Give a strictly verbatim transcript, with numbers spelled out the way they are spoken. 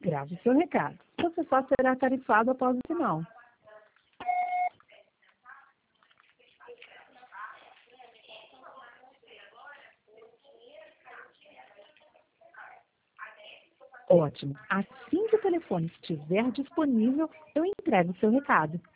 Grave seu recado. Você só será tarifado após o sinal. Ótimo. Assim que o telefone estiver disponível, eu entrego o seu recado.